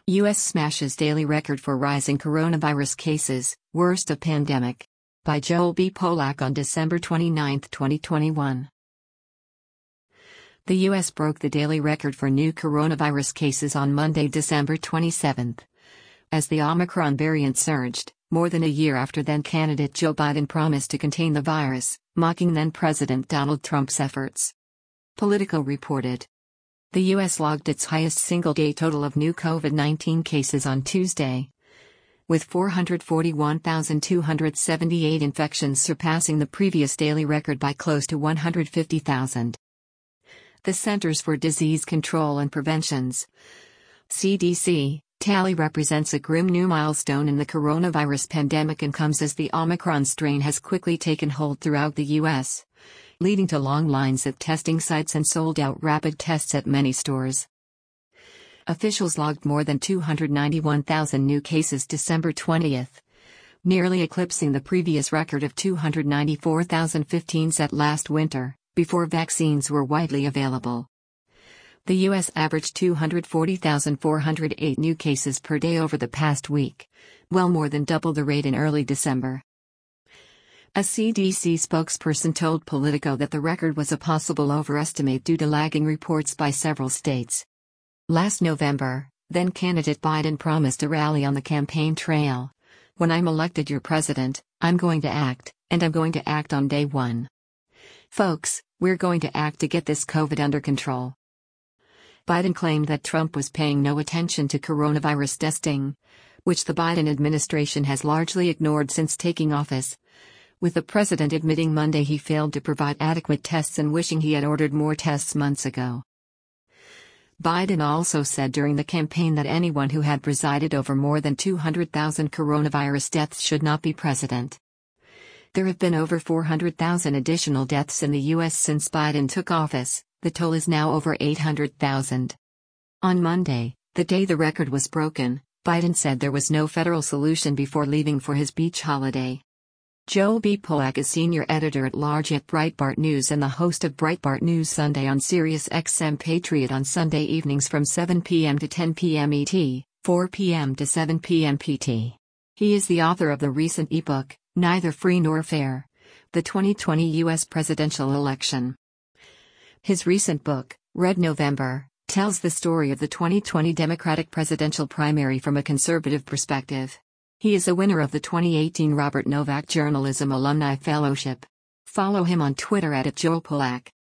U.S. smashes daily record for rising coronavirus cases, worst of pandemic. By Joel B. Polak on December 29, 2021. The U.S. broke the daily record for new coronavirus cases on Monday, December 27. As the Omicron variant surged, more than a year after then-candidate Joe Biden promised to contain the virus, mocking then-President Donald Trump's efforts. Politico reported. The U.S. logged its highest single-day total of new COVID-19 cases on Tuesday, with 441,278 infections surpassing the previous daily record by close to 150,000. The Centers for Disease Control and Prevention's CDC tally represents a grim new milestone in the coronavirus pandemic and comes as the Omicron strain has quickly taken hold throughout the U.S., leading to long lines at testing sites and sold-out rapid tests at many stores. Officials logged more than 291,000 new cases December 20, nearly eclipsing the previous record of 294,015 set last winter, before vaccines were widely available. The U.S. averaged 240,408 new cases per day over the past week, well more than double the rate in early December. A CDC spokesperson told Politico that the record was a possible overestimate due to lagging reports by several states. Last November, then-candidate Biden promised a rally on the campaign trail. "When I'm elected your president, I'm going to act, and I'm going to act on day one. Folks, we're going to act to get this COVID under control." Biden claimed that Trump was paying no attention to coronavirus testing, which the Biden administration has largely ignored since taking office, with the president admitting Monday he failed to provide adequate tests and wishing he had ordered more tests months ago. Biden also said during the campaign that anyone who had presided over more than 200,000 coronavirus deaths should not be president. There have been over 400,000 additional deaths in the U.S. since Biden took office. The toll is now over 800,000. On Monday, the day the record was broken, Biden said there was no federal solution before leaving for his beach holiday. Joel B. Polak is senior editor-at-large at Breitbart News and the host of Breitbart News Sunday on Sirius XM Patriot on Sunday evenings from 7 p.m. to 10 p.m. ET, 4 p.m. to 7 p.m. PT. He is the author of the recent ebook, Neither Free Nor Fair: The 2020 U.S. Presidential Election. His recent book, Red November, tells the story of the 2020 Democratic presidential primary from a conservative perspective. He is a winner of the 2018 Robert Novak Journalism Alumni Fellowship. Follow him on Twitter @JoelPolak.